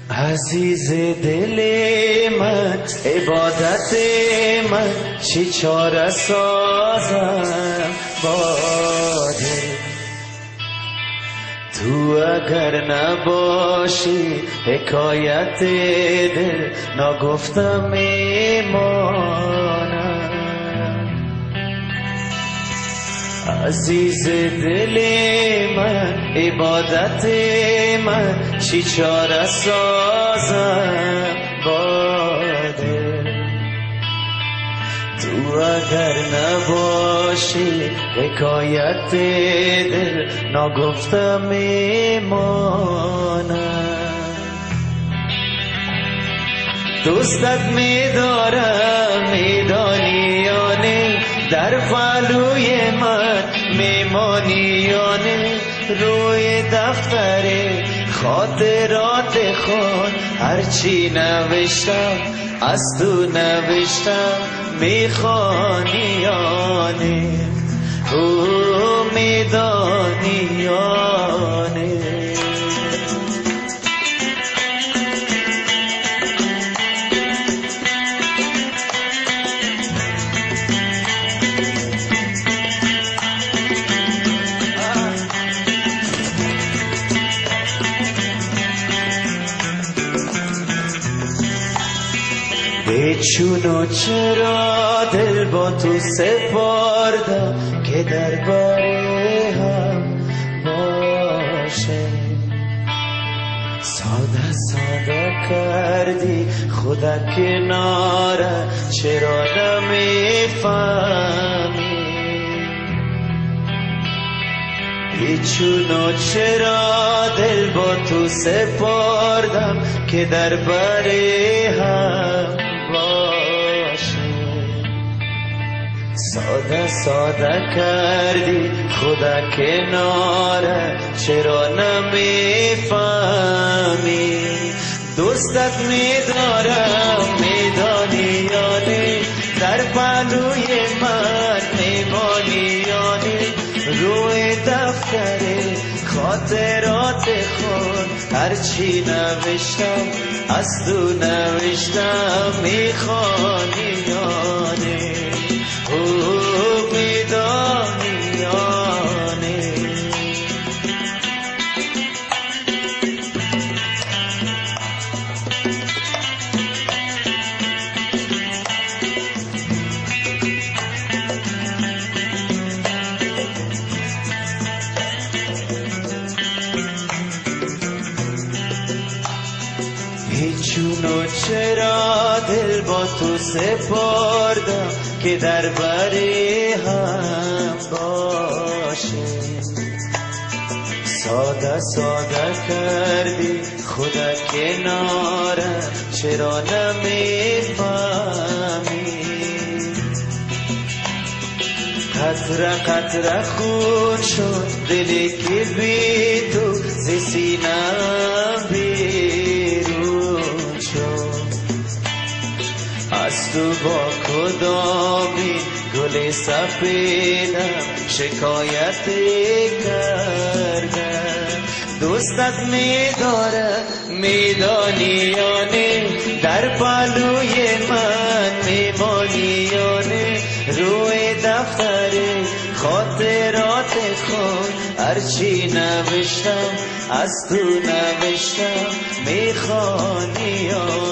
عزیز دل من، عبادت من، چی چاره سازم با دل. تو اگر نباشی حکایت دل نگفتم میمانم. عزیز دل من، عبادت من، چی چاره سازم با دل. تو اگر نباشی حکایت دل نگفتم میمانم. دوستت میدارم میدانی یا نه، در پهلوی من میمانی یا نه. روی دفتر خاطرات خود هرچی نوشتم از تو نوشتم، میخوانی یا نه، او میدانی یا نه. چونو چرا دل با تو سپردم که درباره هم باشه. ساده ساده کردی خدا کناره، چرا نمیفهمی؟ چونو چرا دل با تو سپردم که درباره هم باشه. ساده ساده کردی خدا کناره، چرا نمیفهمی؟ دوستت میدارم میدانی یا نه، در پهلوی من میمانی یا نه. روی دفتر خاطرات خود هرچی نوشتم از تو نوشتم، میخوانی یا نه، او میدانی یا نه. چونو چرا دل با تو سپردم که درباره هم باشه. ساده ساده کردی خدا کنارم، چرا نمیفهمی؟ قطره قطره خون شد دلی که بی تو ز سینه‌ام بیرون شد. از تو با کدامین گل سفیدم شکایت کردم؟ دوستت میداره میدانی یا نه، در پهلوی من میمانی یا نه. روی دفتر خاطرات خود هرچی نوشتم از تو نوشتم، میخوانی یا